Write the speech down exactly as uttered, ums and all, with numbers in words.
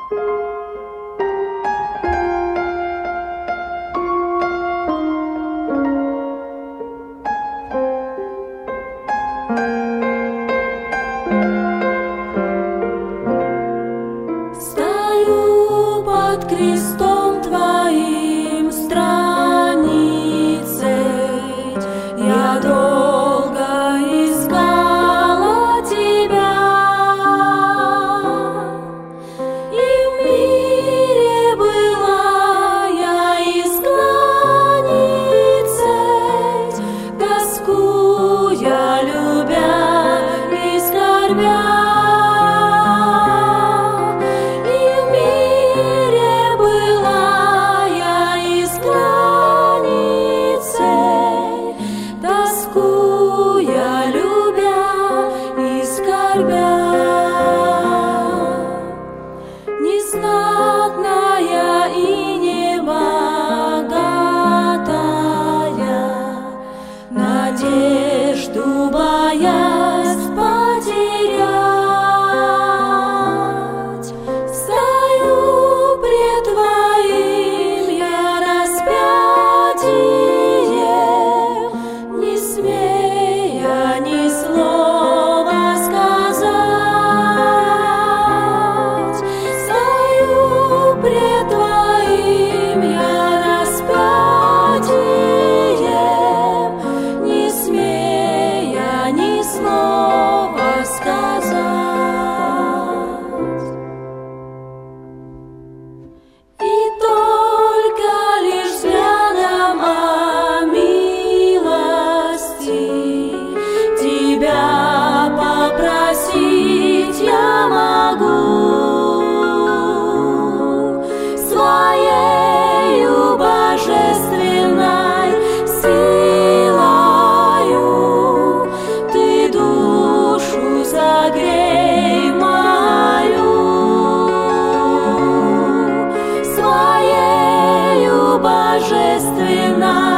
Стою под крестом Твоим страницей, я долго искала Тебя, и в мире была я изгнанницей, тоскуя, любя и скорбя. Незнатная и небогатая, надежду боясь потерять, стою пред Твоим я распятием, не смея ни слова сказать. Пред Твоим я распятием, не смея ни слова сказать. И только лишь взглядом о милости Тебя попросить я могу. Своею божественной силою Ты душу согрей мою, своею божественной